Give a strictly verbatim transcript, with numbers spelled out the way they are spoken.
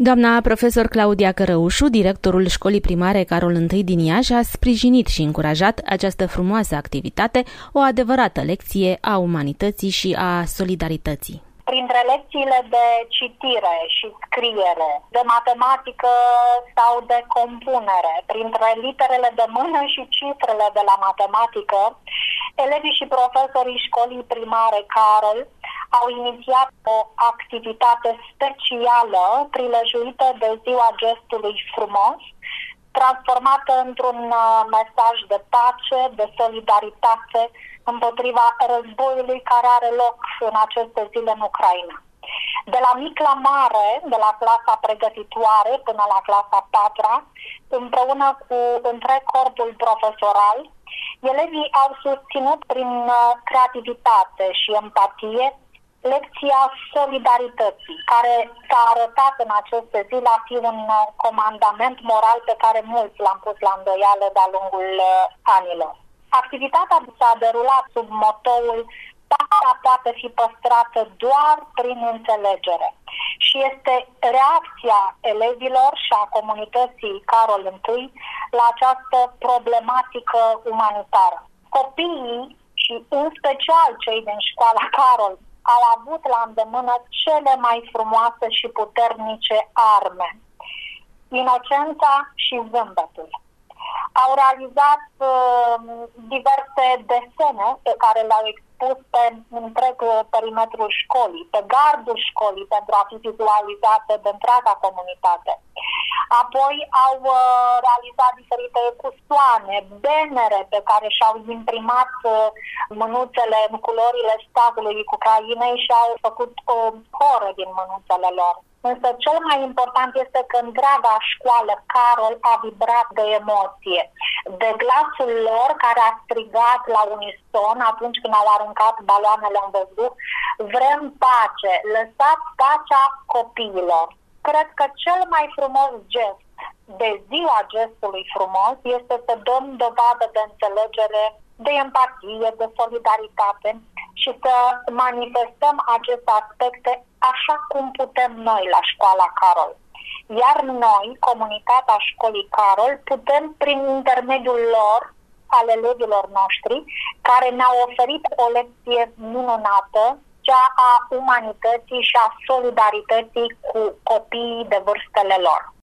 Doamna profesor Claudia Cărăușu, directorul școlii primare Carol I din Iași, a sprijinit și încurajat această frumoasă activitate, o adevărată lecție a umanității și a solidarității. Printre lecțiile de citire și scriere, de matematică sau de compunere, printre literele de mână și cifrele de la matematică, elevii și profesorii școlii primare Carol au inițiat o activitate specială prilejuită de Ziua Gestului Frumos, transformată într-un mesaj de pace, de solidaritate împotriva războiului care are loc în aceste zile în Ucraina. De la mic la mare, de la clasa pregătitoare până la clasa patra, împreună cu întreg corpul profesoral, elevii au susținut prin creativitate și empatie lecția solidarității, care s-a arătat în aceste zile a fi un comandament moral pe care mulți l-am pus la îndoială de-a lungul anilor. Activitatea s-a derulat sub motoul "Pacea poate fi păstrată doar prin înțelegere" și este reacția elevilor și a comunității Carol I la această problematică umanitară. Copiii și în special cei din școala Carol au avut la îndemână cele mai frumoase și puternice arme: inocența și zâmbetul. Au realizat uh, diverse desene pe care le-au expus pe întreg perimetrul școlii, pe gardul școlii, pentru a fi vizualizate de întreaga comunitate. Apoi au uh, realizat diferite custoane, benere pe care și-au imprimat uh, mânuțele în culorile statului Ucrainei și au făcut o horă din mânuțele lor. Însă cel mai important este că întreaga școală Carol a vibrat de emoție, de glasul lor care a strigat la unison atunci când au aruncat baloanele în văzduh: "Vrem pace, lăsați pacea copiilor." Cred că cel mai frumos gest de Ziua Gestului Frumos este să dăm dovadă de înțelegere, de empatie, de solidaritate și să manifestăm aceste aspecte așa cum putem noi la școala Carol. Iar noi, comunitatea școlii Carol, putem prin intermediul lor, al elevilor noștri, care ne-au oferit o lecție minunată, cea a umanității și a solidarității cu copiii de vârstele lor.